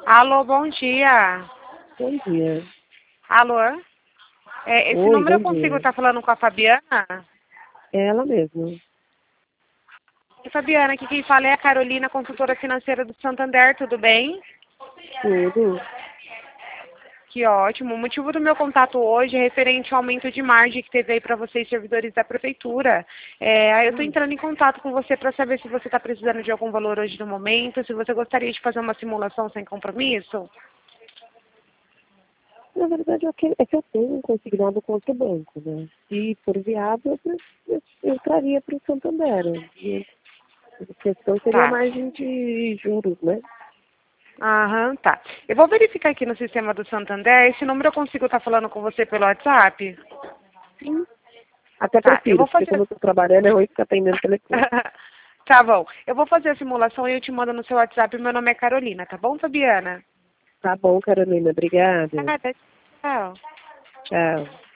Alô, bom dia. Bom dia. Alô? Esse Oi, número eu bom consigo dia. estar falando com a Fabiana? É ela mesma. E, Fabiana, aqui quem fala é a Carolina, consultora financeira do Santander, tudo bem? Tudo. Que ótimo. O motivo do meu contato hoje é referente ao aumento de margem que teve aí para vocês, servidores da prefeitura. Aí eu estou entrando em contato com você para saber se você está precisando de algum valor hoje no momento, se você gostaria de fazer uma simulação sem compromisso. Na verdade, é que eu tenho um consignado contra o banco, né? Se for viável, eu traria para o Santander. A questão seria a Tá. margem de juros, né? Aham, tá. Eu vou verificar aqui no sistema do Santander. Esse número eu consigo estar falando com você pelo WhatsApp? Sim. Até Tá, eu prefiro, vou porque fazer. quando eu estou trabalhando é ruim ficar atendendo telefone. Tá bom. Eu vou fazer a simulação e eu te mando no seu WhatsApp. Meu nome é Carolina, tá bom, Fabiana? Tá bom, Carolina. Obrigada. Nada. Tchau. Tchau.